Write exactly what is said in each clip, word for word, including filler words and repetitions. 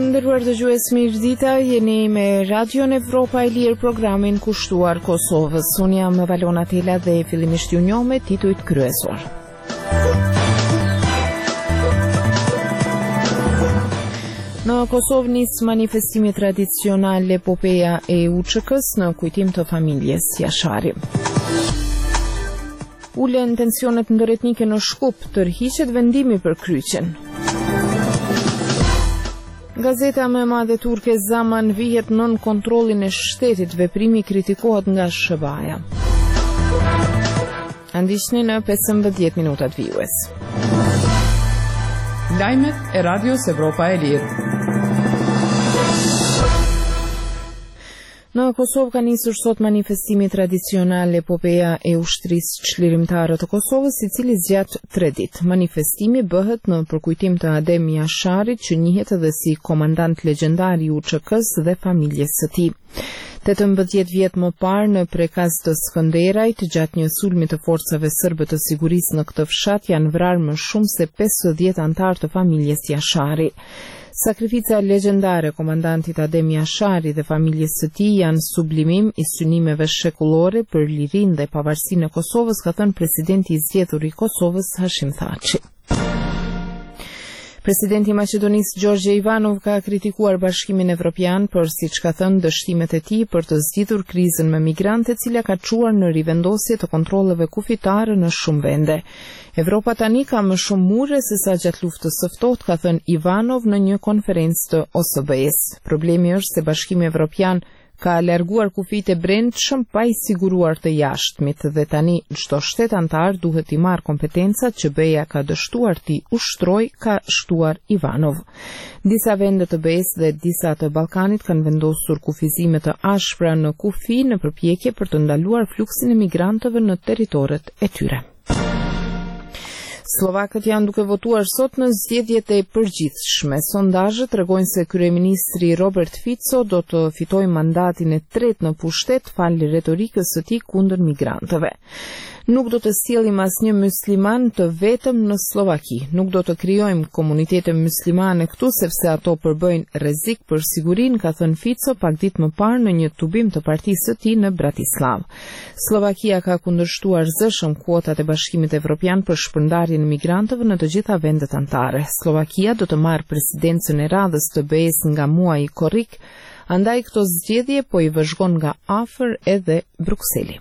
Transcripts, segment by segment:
Të nderuar dëgjues, mirëdita, jeni me Radion Evropa e Lirë, programin kushtuar Kosovës. Unë jam Valona Tela dhe fillimisht ju njoh me titujt kryesor. Në Kosovë nis manifestimi tradicional epopeja e U Ç K-s në kujtim të familjes Jashari. Ulen tensionet ndërretnike në Shkup, tërhiqet vendimi për kryqen. Gazeta më e madhe turke Zaman vihet nën kontrollin e shtetit, veprimi kritikohet nga S B A-ja. Andishni në pesëmbëdhjetë minutat vijues. Lajmet e Radios Evropa e Lirë. Në Kosovë ka nisur sot manifestimi tradicional epopeja e ushtrisë çlirimtare të Kosovës, i cili zgjat tre ditë. Manifestimi bëhet në përkujtim të Adem Jasharit, që njihet edhe si komandant legjendar i U Ç K-s dhe familjes së tij. tetëmbëdhjetë vjet më parë, në prekaz të Skënderajt, gjatë një sulmi të forcave serbe të sigurisë në këtë fshat, janë vrarë më shumë se pesëdhjetë antar të familjes Jashari. Sakrifica legjendare komandantit Adem Jashari dhe familjes së tij janë sublimim i synimeve shekullore për lirinë dhe pavarësinë e Kosovës, ka thënë presidenti i zgjedhur i Kosovës Hashim Thaçi. Presidenti i Maqedonisë Gjorgje Ivanov ka kritikuar Bashkimin Evropian për, siç ka thënë, dështimet e tij për të zgjidhur krizën me migrante, e cila ka çuar në rivendosje të kontrolleve kufitare në shumë vende. Evropa tani ka më shumë mure se sa gjatë luftës së ftohtë, ka thënë Ivanov në një konferencë të O S B S. Problemi është se Bashkimi Evropian ka larguar kufijtë e brendshëm pa i siguruar të jashtëmit, dhe tani çdo shtet antar duhet t'i marrë kompetencat që B E A ka dështuar t'i ushtrojë, ka shtuar Ivanov. Disa vende të B E-s dhe disa të Ballkanit kanë vendosur kufizime të ashpra në kufi në përpjekje për të ndaluar fluksin e migrantëve në territoret e tyre. Slovakët janë duke votuar sot në zgjedhjet e përgjithshme. Sondazhet tregojnë se kryeministri Robert Fico do të fitojë mandatin e tretë në pushtet falë retorikës së tij kundër migrantëve. Nuk do të sjellim asnjë musliman të vetëm në Slovaki. Nuk do të krijojmë komunitete muslimane këtu, sepse ato përbëjnë rrezik për sigurinë, ka thënë Fico pak ditë më parë në një tubim të partisë së tij në Bratislava. Slovakia ka kundërshtuar zëshëm kuotat e Bashkimit Evropian për shpërndarjen e migrantëve në të gjitha vendet anëtare. Slovakia do të marrë presidencën e radhës të B E-s nga muaji korrik, andaj këto zgjedhje po i vëzhgon nga afër edhe Brukseli.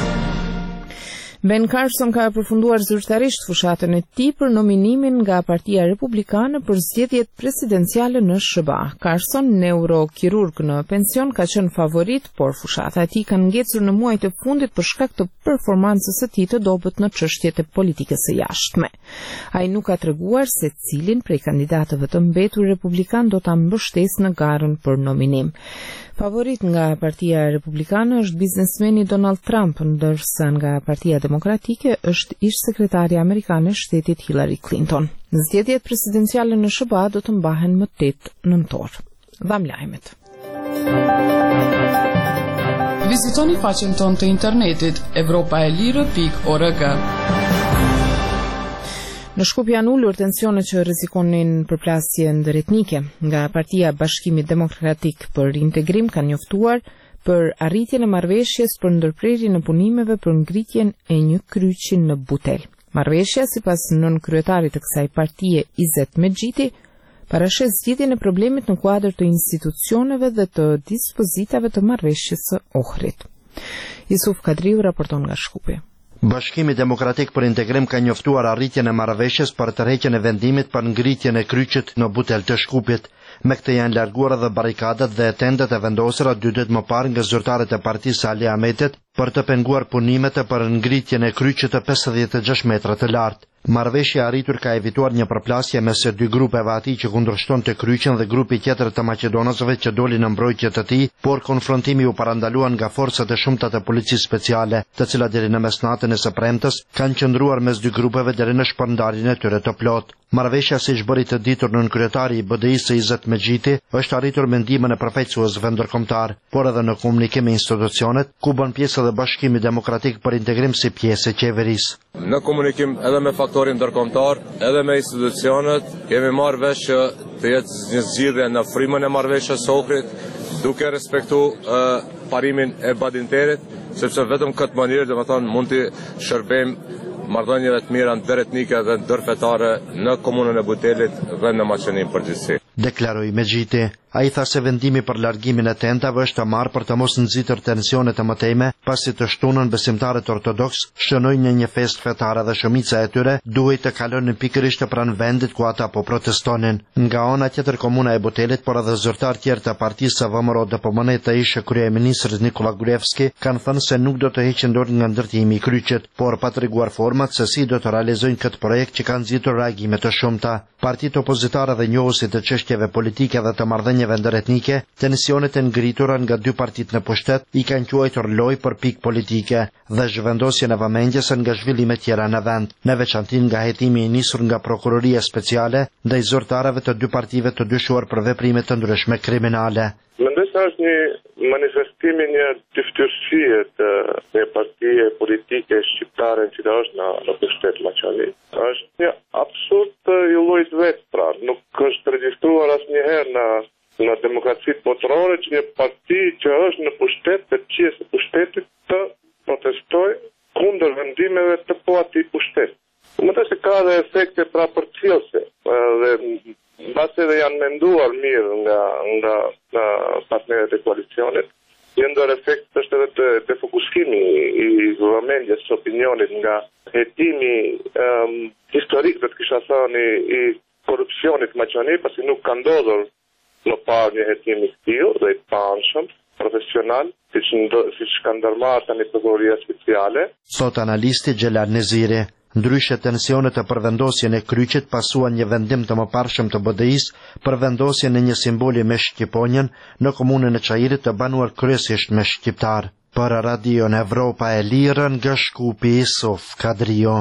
Ben Carson ka përfunduar zyrtarisht fushatën e tij për nominimin nga Partia Republikane për zgjedhjet presidenciale në S B A. Carson, neurokirurg në pension, ka qenë favorit, por fushata e tij ka ngecur në muajt e fundit për shkak të performancës së tij të dobët në çështjet e politikës së jashtme. Ai nuk ka treguar se cilin prej kandidatëve të mbetur republikan do ta mbështesë në garën për nominim. Favorit nga Partia Republikane është biznesmeni Donald Trump, ndërsa nga Partia Demokratike është ish sekretari amerikane shtetit Hillary Clinton. Zgjedhjet presidenciale në S B A do të mbahen më tetë nëntor. Dham lajmet. Vizitoni faqen tonë të internetit evropaelire pikë org. Në Shkup janë ulur tensionet që rrezikonin përplasje ndërretnike. Nga Partia Bashkimit Demokratik për Integrim kanë njoftuar për arritjen e marrëveshjes për ndërprerjen e punimeve për ngritjen e një kryqi në Butel. Marrëveshja, sipas nën-kryetarit të kësaj partie, Izet Mexhiti, parashes zgjidhjen e problemit në kuadër të institucioneve dhe të dispozitave të marrëveshjes së Ohrit. Yusuf Kadriu raporton nga Shkupi. Bashkimi Demokratik për Integrim ka njoftuar arritjen e marrëveshjes për tërheqjen e vendimit për ngritjen e kryqit në Butel të Shkupit. Me këtë janë larguar edhe barikadat dhe tendet e vendosura dy ditë më parë nga zyrtarët e partisë Ali Ahmetit për të penguar punimet për ngritjen e kryqit të pesëdhjetë e gjashtë metra të lartë. Marrëveshja e arritur ka evituar një përplasje mes së dy grupeve atij që kundërshtonte kryqin dhe grupi tjetër të maqedonosëve që dolin në mbrojtje të tij, por konfrontimi u parandaluan nga forcat e shumta të policisë speciale, të cilat deri në mesnatën e së premtes kanë qëndruar mes dy grupeve deri në shpërndarjen e tyre të plotë. Marrëveshja, siç bëri të ditur nën kryetari i B D I-së Izet Robert Megjiti është arritur me ndihmën e përfaqësuesve ndërkombëtar, por edhe në komunikim me institucionet ku bën pjesë edhe Bashkimi Demokratik për Integrim si pjesë e qeverisë. Në komunikim edhe me faktorin ndërkombëtar, edhe me institucionet, kemi marrë vesh që të jetë një zgjidhje në frymën e marrëveshjes së Ohrit, duke respektu uh, parimin e Badinterit, sepse vetëm këtë mënyrë, domethënë, mund të shërbejmë marrëdhënieve të mira ndëretnike dhe ndërfetare në komunën e Butelit dhe në Maqenin përgjithësi. Deklaroi Megjiti. Ai tha se vendimi për largimin e tentave është të marrë për të mos nxitur tensione të mëtejme, pasi të shtunën besimtarët ortodoks shënojnë në një festë fetare dhe shumica e tyre duhej të kalonin pikërisht pranë vendit ku ata po protestonin. Nga ana tjetër, komuna e Butelit, por edhe zyrtar tjerë të partisë së V M R O D P M N të ishte kryeministri Nikola Gruevski kanë thënë se nuk do të heqin dorë nga ndërtimi i kryqit, por pa treguar format se si do të realizojnë këtë projekt që kanë nxitur reagime të shumta. Partitë opozitare dhe njohësit të çështjeve politike dhe të marrëdhënieve ndërretnike, tensionet e ngritura nga dy partitë në pushtet i kanë quajtur lojë për pikë politike dhe zhvendosjen e vëmendjes nga zhvillimet tjera në vend, me veçanti nga hetimi i nisur nga prokuroria speciale ndaj zyrtarëve të dy partive të dyshuar për veprime të ndryshme kriminale. Mendoj se është një manifestim i një dyftyrësie të një partie politike shqiptare që është në, në pushtet Maqani. Është një absurd i llojit vet, pra, nuk është regjistruar asnjëherë në në demokracitë botërore që një parti që është në pushtet të qesë të pushtetit të protestoj kundër vendimeve të po atij pushtet. Mendoj se ka dhe efekte pra përcjellëse dhe mbase edhe janë menduar mirë nga nga, nga partnerët e koalicionit. Një ndër efekt është edhe të defokuskimi i vëmendjes së opinionit nga hetimi um, historik, do të kisha thënë, i korrupsionit Maqani, pasi nuk ka ndodhur në parë një hetim i tillë dhe i panshëm, profesional, siç siç ka ndërmarrë tani prokuroria speciale. Sot analisti Xhelal Neziri. Ndryshe, tensionet e përvendosjen e kryqit pasuan një vendim të mëparshëm të B D I-s për vendosjen e një simboli me shqiponjen në komunën e Çajirit të banuar kryesisht me shqiptar. Për Radion Evropa e Lirë nga Shkupi, Sof Kadrio.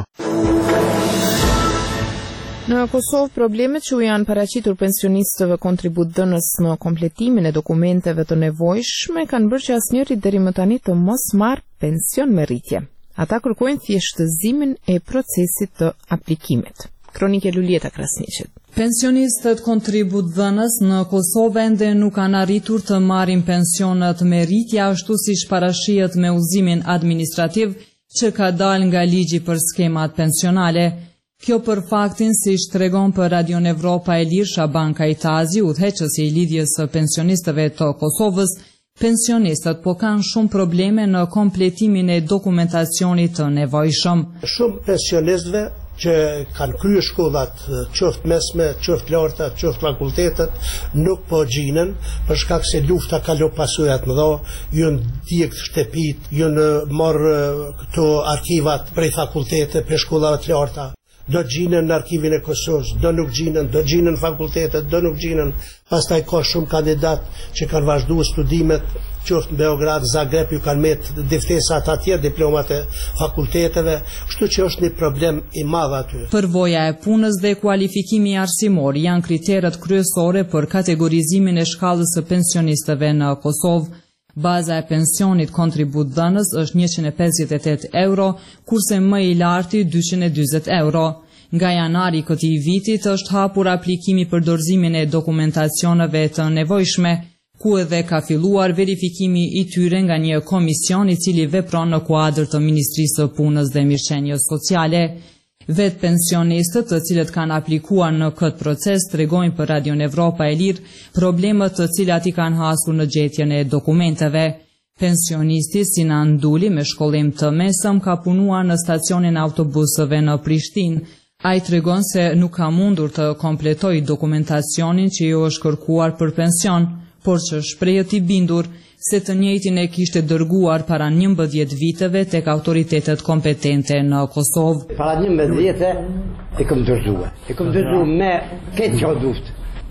Në Kosovë, problemet që u janë paraqitur pensionistëve kontributdhënës në kompletimin e dokumenteve të nevojshme kanë bërë që asnjëri deri më tani të mos marrë pension me rritje. Ata kërkojnë thjeshtëzimin e procesit të aplikimit. Kronike Lulieta Krasniqit. Pensionistët kontributdhënës në Kosovë ende nuk kanë arritur të marrin pensionet me rritje ashtu siç parashihet me udhëzimin administrativ që ka dalë nga ligji për skemat pensionale. Kjo për faktin, si tregon për Radion Evropa e Lirë Shaban Kajtazi, udhëheqësi i lidhjes së pensionistëve të Kosovës, pensionistët po kanë shumë probleme në kompletimin e dokumentacionit të nevojshëm. Shumë pensionistëve që kanë kryer shkollat, qoftë mesme, qoftë larta, qoftë fakultetet, nuk po gjinen për shkak se lufta ka lë pasojat më dha, janë djeg shtëpit, janë marrë këto arkivat prej fakultete, prej shkollave të larta. Do gjinen në arkivin e Kosovës, do nuk gjinen, do gjinen fakultetet, do nuk gjinen. Pastaj ka shumë kandidat që kanë vazhduar studimet, qoftë në Beograd, Zagreb, ju kanë marrë deftesat atje, diplomat e fakulteteve, kështu që është një problem i madh aty. Përvoja e punës dhe kualifikimi arsimor janë kriteret kryesore për kategorizimin e shkallës së pensionistëve në Kosovë. Baza e pensionit kontributdhënës është njëqind e pesëdhjetë e tetë euro, kurse më i larti dyqind e dyzet euro. Nga janari këtij vitit është hapur aplikimi për dorëzimin e dokumentacioneve të nevojshme, ku edhe ka filluar verifikimi i tyre nga një komision i cili vepron në kuadër të Ministrisë së Punës dhe Mirëqenies Sociale. Vetë pensionistët të cilët kanë aplikuar në këtë proces tregojnë për Radion Evropa e Lirë problemet të cilat i kanë hasur në gjetjen e dokumenteve. Pensionisti Sinan Duli me shkollim të mesëm ka punuar në stacionin autobusëve në Prishtinë. Ai tregon se nuk ka mundur të kompletojë dokumentacionin që i është kërkuar për pension, por që shprehet i bindur se të njëjtin e kishte dërguar para njëmbëdhjetë viteve tek autoritetet kompetente në Kosovë. Para njëmbëdhjetë vite e kam dërguar. E kam dërguar me këtë që duft.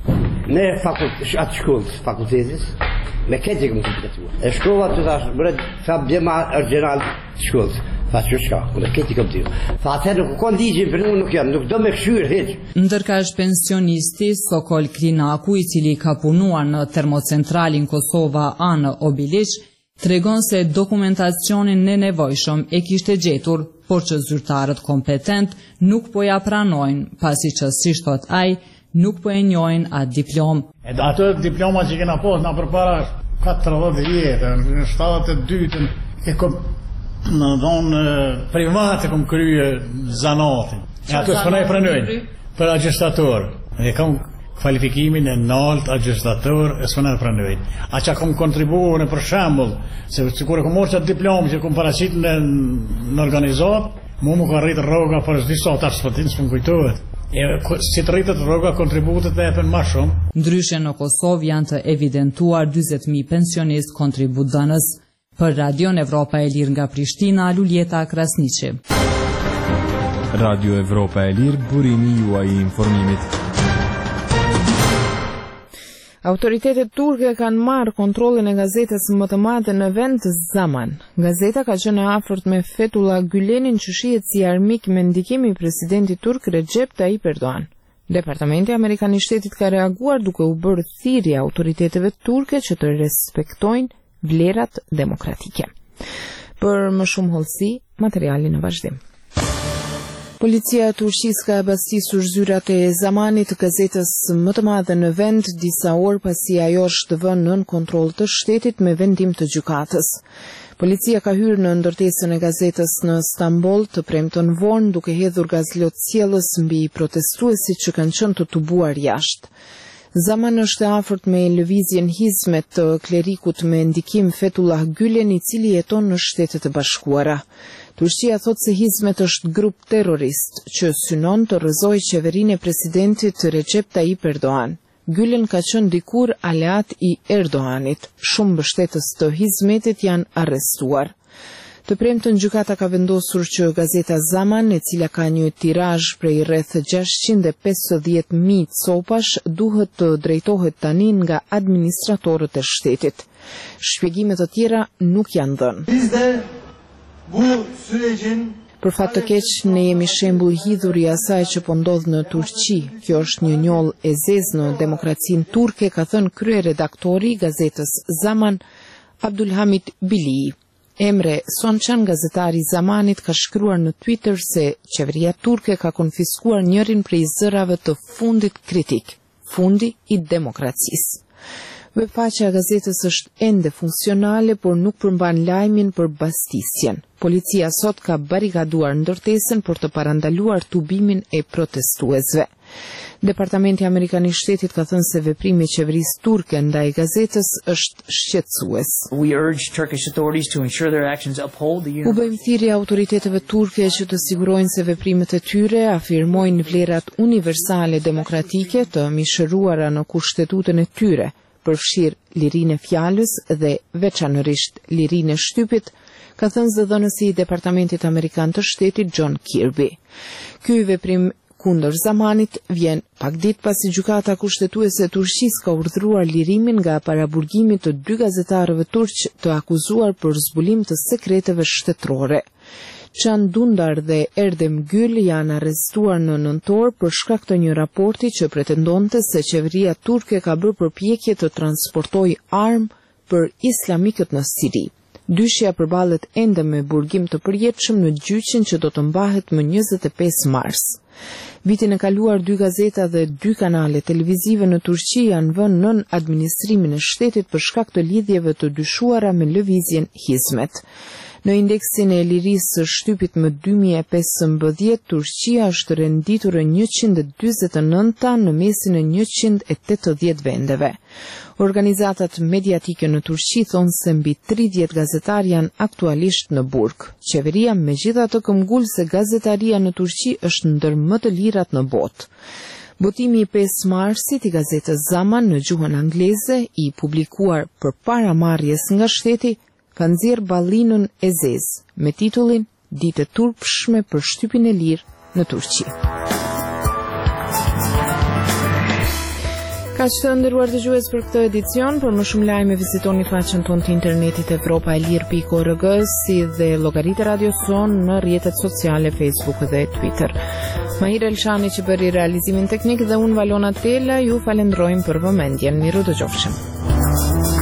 Me fakultet, atë shkollë fakultetit, me këtë që kam kompletuar. E shkova të tash, bëre sa bjema original shkollës. Tha që shka, unë këti kom t'ju. Tha atëherë nuk ka ligjin për unë nuk jam, nuk do me këshyrë heq. Ndërka është pensionisti Sokol Krinaku, i cili ka punuar në termocentralin Kosova anë Obiliq, tregon se dokumentacionin në nevojshëm e kishte gjetur, por që zyrtarët kompetent nuk po ja pranojnë, pasi që si thot ai, nuk po e njojnë atë diplom. E ato diploma që kena posë na përpara katërdhjetë vjetë, në shtatëdhjetë e dytën e kom në dhonë private kom krye zanatin. E ato s'pëna e pranojnë për agjistator. E kam kvalifikimin e nalt agjistator e s'pëna e pranojnë. A që kom kontribuar në për shembull, se kur e kom morë qatë diplomi që kom parasit në, në organizat, mu mu ka rritë rroga për zdi sot, ashtë s'pëtin s'pën kujtohet. E, si të rritët rroga kontributet dhe e për ma shumë. Ndryshe në Kosovë janë të evidentuar dyzet mijë pensionist kontributdhënës. Për Radion Evropa e Lirë nga Prishtina, Luljeta Krasniqi. Radio Evropa e Lirë, burimi juaj i informimit. Autoritetet turke kanë marrë kontrollin e gazetës më të madhe në vend, Zaman. Gazeta ka qenë afërt me Fethullah Gülen'in që shihet si armik me ndikim i presidentit turk Recep Tayyip Erdogan. Departamenti Amerikan i Shtetit ka reaguar duke u bërë thirrje autoriteteve turke që të respektojnë vlerat demokratike. Për më shumë hollësi, materiali në vazhdim. Policia e Turqisë ka abastisur zyrat e Zamanit, gazetës më të madhe në vend, disa orë pasi ajo është vënë nën kontroll të shtetit me vendim të gjykatës. Policia ka hyrë në ndërtesën e gazetës në Stamboll të premten vonë duke hedhur gazlot qiellës mbi protestuesit që kanë qenë të tubuar jashtë. Zaman është afërt me lëvizjen Hizmet të klerikut me ndikim Fethullah Gülen, i cili jeton në Shtetet e Bashkuara. Turqia thot se Hizmet është grup terrorist që synon të rrëzojë qeverinë e presidentit Recep Tayyip Erdogan. Gülen ka qenë dikur aleat i Erdoganit. Shumë mbështetës të Hizmetit janë arrestuar. Të premtën gjykata ka vendosur që gazeta Zaman, e cila ka një tirazh prej rreth gjashtëqind e pesëdhjetë mijë copash, duhet të drejtohet tani nga administratorët e shtetit. Shpjegime të tjera nuk janë dhënë. Për fat të keq, ne jemi shembull i hidhur i asaj që po ndodh në Turqi. Kjo është një njoll e zezë në demokracinë turke, ka thënë kryeredaktori i gazetës Zaman, Abdulhamid Bilii. Emre Sonçan, gazetari i Zamanit, ka shkruar në Twitter se qeveria turke ka konfiskuar njërin prej zërave të fundit kritik, fundi i demokracisë. Webfaqja e gazetës është ende funksionale, por nuk përmban lajmin për bastisjen. Policia sot ka barikaduar ndërtesën për të parandaluar tubimin e protestuesve. Departamenti Amerikan i Shtetit ka thënë se veprimi i qeverisë turke ndaj gazetës është shqetësues. U bëjmë thirrje autoriteteve turke që të sigurojnë se veprimet e tyre afirmojnë vlerat universale demokratike të mishëruara në kushtetutën e tyre, përfshirë lirinë e fjalës dhe veçanërisht lirinë e shtypit, ka thënë zëdhënësi i Departamentit Amerikan të Shtetit John Kirby. Ky veprim kundër Zamanit vjen pak ditë pasi gjykata kushtetuese e Turqisë ka urdhëruar lirimin nga paraburgimi të dy gazetarëve turq të akuzuar për zbulim të sekreteve shtetërore. Can Dündar dhe Erdem Gül janë arrestuar në nëntor për shkak të një raporti që pretendonte se qeveria turke ka bërë përpjekje të transportojë armë për islamikët në Siri. Dyshja përballet ende me burgim të përjetshëm në gjyqin që do të mbahet më njëzet e pesë mars. Vitin e kaluar dy gazeta dhe dy kanale televizive në Turqi janë vënë nën administrimin e shtetit për shkak të lidhjeve të dyshuara me lëvizjen Hizmet. Në indeksin e lirisë së shtypit më dy mijë e pesëmbëdhjetë, Turqia është renditur e njëqind e dyzet e nënta në mesin e njëqind e tetëdhjetë vendeve. Organizatat mediatike në Turqi thonë se mbi tridhjetë gazetar janë aktualisht në burg. Qeveria megjithatë këmbgul se gazetaria në Turqi është ndër më të lirat në botë. Botimi i pesë marsit i gazetës Zaman në gjuhën angleze, i publikuar përpara marrjes nga shteti, ka nxjerr ballinën e zezë me titullin Ditë e turpshme për shtypin e lirë në Turqi. Ka që të ndëruar dëgjues për këtë edicion, për më shumë lajme vizitoni faqen tonë të internetit europa e lirë pikë org, si dhe llogaritë e radios sonë në rrjetet sociale Facebook dhe Twitter. Mahir Elshani që bëri realizimin teknik dhe unë Valona Tela ju falenderojmë për vëmendjen. Miru dëgjofshëm.